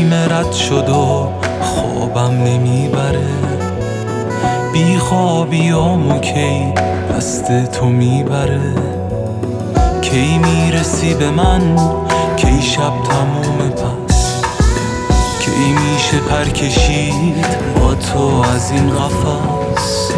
نیمه رد شد و خوابم نمیبره، بی خوابیامو کی دست تو میبره. کی میرسی به من، کی شب تموم پس، کی میشه پر کشید با تو از این قفس.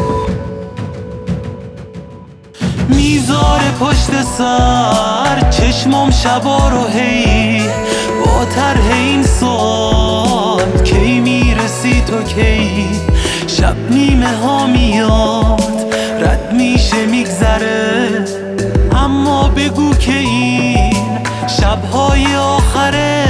میذاره پشت سر چشمام شبا رو هی با طرح این سوال، کی میرسی تو کی شب نیمه ها میاد رد میشه میگذره. اما بگو که این شبهای آخره.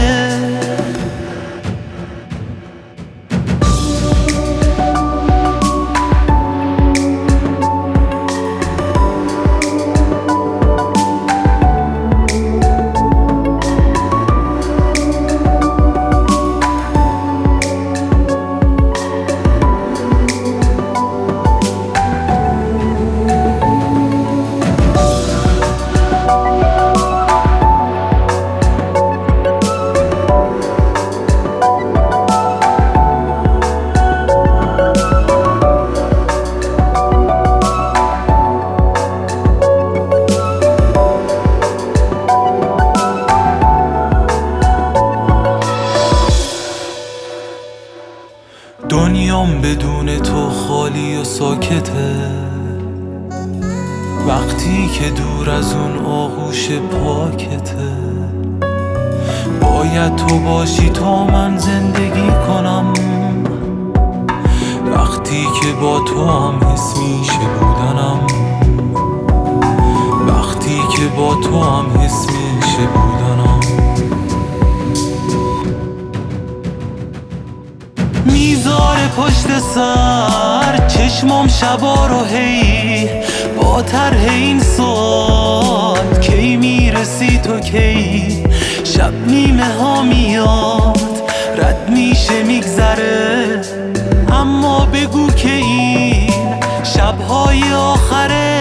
دنیام بدون تو خالی و ساکته، وقتی که دور از اون آغوش پاکته. باید تو باشی تا من زندگی کنم، وقتی که با تو هم حس میشه بودنم، وقتی که با تو هم حس میشه بودنم. میذاره پشت سر چشمام شبا رو هی با طرح این سوال، کی میرسی تو کی شب نیمه ها میاد رد میشه میگذره. اما بگو که این شبهای آخره.